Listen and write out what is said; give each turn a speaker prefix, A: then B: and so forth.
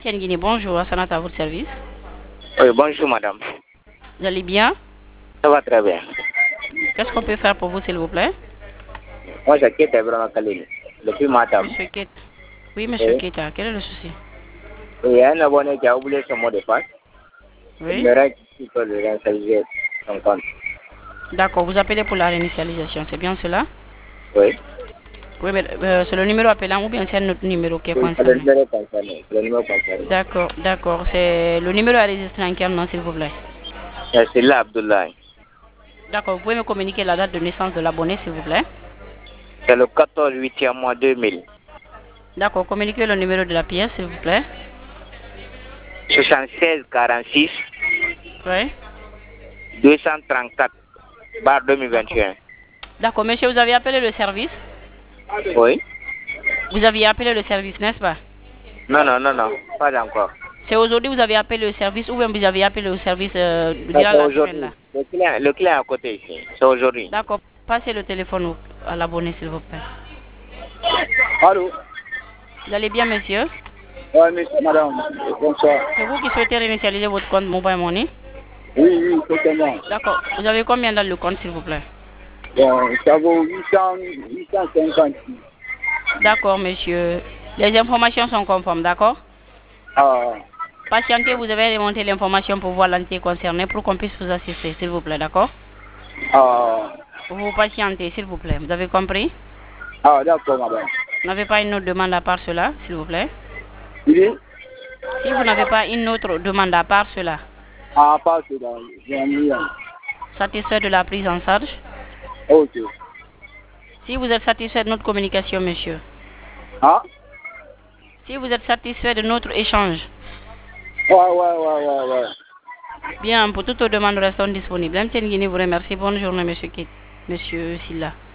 A: Guinée, bonjour, Assanat à votre service.
B: Oui, bonjour madame.
A: Vous allez bien?
B: Ça va très bien.
A: Qu'est-ce qu'on peut faire pour vous, s'il vous plaît?
B: Moi, je quitte vraiment Kalini. Depuis madame.
A: Monsieur Kate. Oui, monsieur Keita, quel est le souci?
B: Il y a un abonné qui a oublié son mot de passe.
A: Oui.
B: Il me reste qu'il peut le réinitialiser son compte.
A: D'accord, vous appelez pour la réinitialisation, c'est bien cela?
B: Oui.
A: Oui, mais c'est le numéro appelant ou bien c'est un autre numéro qui est
B: Oui, c'est le
A: concerné?
B: numéro concerné. C'est le numéro concerné.
A: D'accord, d'accord. C'est le numéro à enregistré en quel nom, s'il vous plaît?
B: C'est là, Abdoulaye.
A: D'accord, vous pouvez me communiquer la date de naissance de l'abonné, s'il vous plaît?
B: C'est le 14 8e mois 2000.
A: D'accord, communiquez le numéro de la pièce, s'il vous plaît.
B: 76 46
A: Oui.
B: 234 bar 2021.
A: D'accord, monsieur, vous avez appelé le service?
B: Oui.
A: Vous aviez appelé le service, n'est-ce pas?
B: Non, non, non, non. Pas encore.
A: C'est aujourd'hui que vous avez appelé le service ou bien vous avez appelé le service durant
B: C'est
A: la semaine
B: aujourd'hui.
A: là?
B: Le client est à côté ici. C'est aujourd'hui.
A: D'accord, passez le téléphone à l'abonné, s'il vous plaît.
B: Allô?
A: Vous allez bien, monsieur?
B: Oui, madame. Bonsoir.
A: C'est vous qui souhaitez réinitialiser votre compte Mobile Money?
B: Oui, oui, c'est moi.
A: D'accord. Vous avez combien dans le compte, s'il vous plaît?
B: Bon, ça vaut 850.
A: D'accord, monsieur. Les informations sont conformes, d'accord?
B: Ah,
A: Patientez, vous avez remonté l'information pour voir l'entité concernée pour qu'on puisse vous assister, s'il vous plaît, d'accord?
B: ah,
A: Vous patientez, s'il vous plaît. Vous avez compris?
B: ah, d'accord, madame.
A: Vous n'avez pas une autre demande à part cela, s'il vous plaît?
B: Oui?
A: Si vous n'avez pas une autre demande à part cela,
B: Ah, pas cela. J'ai un million.
A: satisfait de la prise en charge?
B: Ok.
A: Si vous êtes satisfait de notre communication, monsieur.
B: Ah?
A: Si vous êtes satisfait de notre échange.
B: Ouais.
A: Bien, pour toute demande, restons disponibles. MTN Guinée vous remercie. Bonne journée, monsieur Kit. Monsieur Silla.